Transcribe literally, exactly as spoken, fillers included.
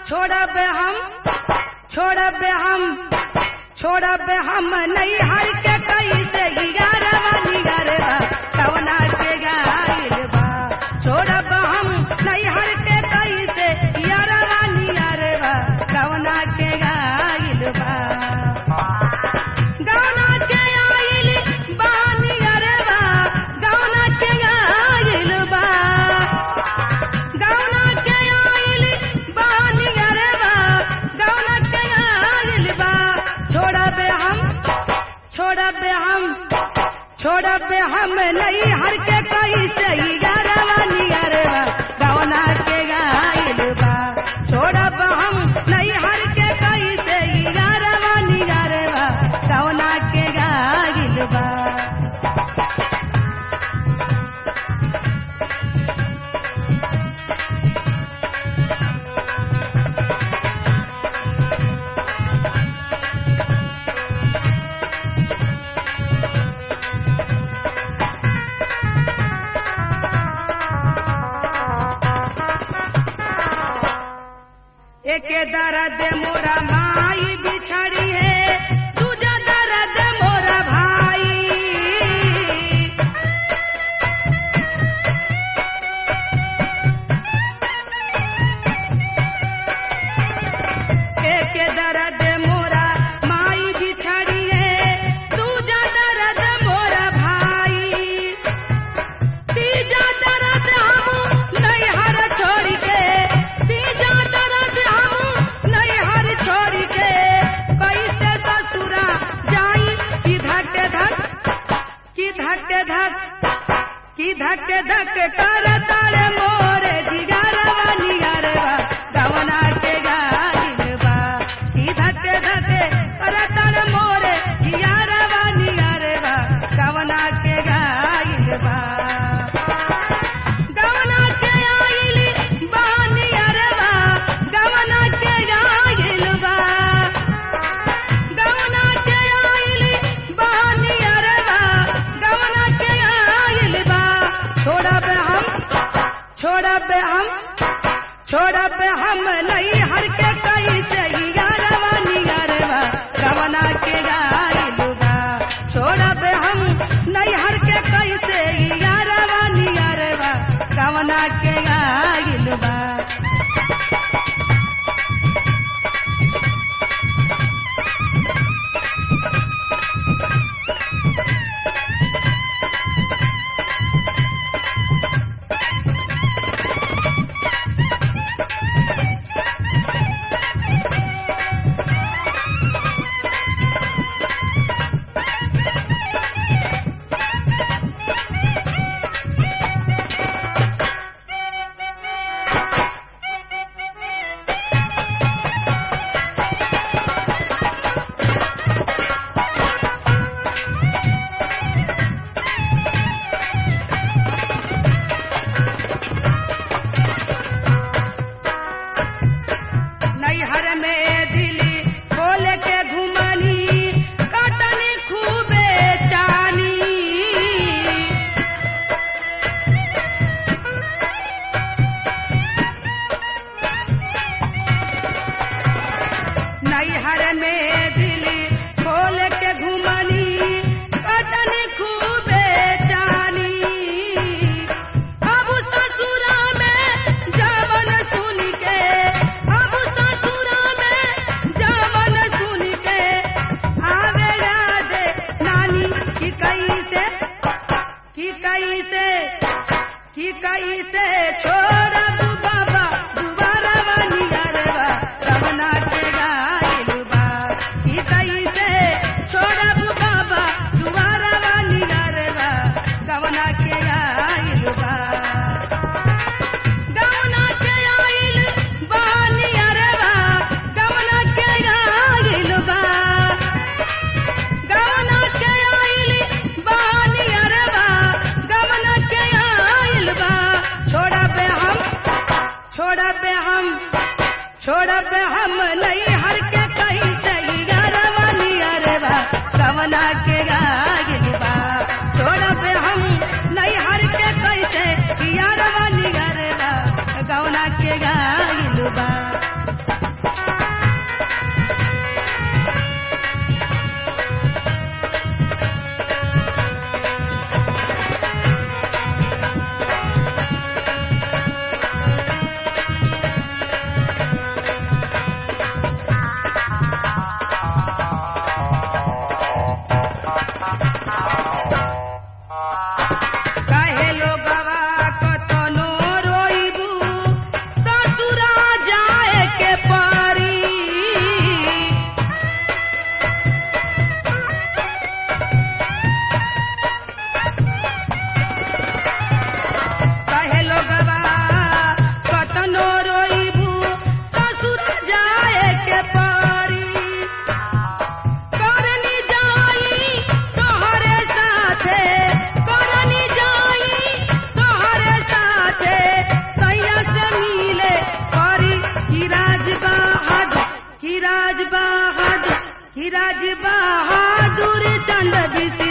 छोड़ब हम छोड़ब हम छोड़ब हम नहीं हर के कैसे ग्यारहवा निगरवा कवना के गाइल बा छोड़ब हम नहीं हर के कैसे ग्यारहवा निगरवा कवना के गाइल बा गवना के आइल बा निगरवा गवना के गाइल बा गवना के आइल बा निगरवा गवना के गाइल बा छोड़ब हम छोड़ब हम छोड़ब हम नहीं हर के कैसे ग्यारहवा निगरवा गवना के गाइल बा छोड़ब हम नहीं हर के कैसे ग्यारहवा निगरवा गवना के गाइल बा एक दर्द मोरा माई बिछड़ी है दूजा दर्द मोरा भाई एक दर्द मोरा माई बिछड़ी है दूजा दर्द मोरा भाई तीजा दर्द हम नहीं हर छोड़ के तीजा दर्द छोड़ के कैसे ससुरा जाई की धक धक की धक धक की धक धक कर तारे मोरे जिगरवा निगरवा गवना के गाइल बा की धक धक कर तारे मोरे जिगरवा निगरवा गवना के गाइल बा गवना के आइल बा निगरवा गवना के गाइल बा गवना के आइल बा निगरवा गवना के आइल बा छोड़ब हम छोड़ब हम छोड़ब हम नहीं हर के कैसे ग्यारहवा निगरवा गवना के गाइल बा छोड़ब हम नहीं हर के कैसे ग्यारहवा निगरवा गवना के गाइल बा नैहर में दिली खोल के घुमनी कटनी खूबे चानी नैहर में दिली खोल के घुमनी कटनी खूबे चानी अब ससुरा में जवन सुन के अब ससुरा में जवन सुन के आवे याद नानी की कैसे की कैसे की कैसे छोड़ब बाबा दुबारा निगरवा गवना के गाइल बा की कैसे छोड़ब बाबा दुबारा निगरवा गवना के गाइल बा गवना के आइल बा निगरवा गवना के गाइल बा गवना के आइल बा निगरवा गवना के आइल बा छोड़ब हम छोड़ब हम छोड़ब हम नहीं हर के कैसे ग्यारहवा निगरवा गवना के गाइल बा छोड़ब हम नहीं हर के कैसे ग्यारहवा निगरवा गवना के गाइल बा। कि राज बहादुर चंद बिसी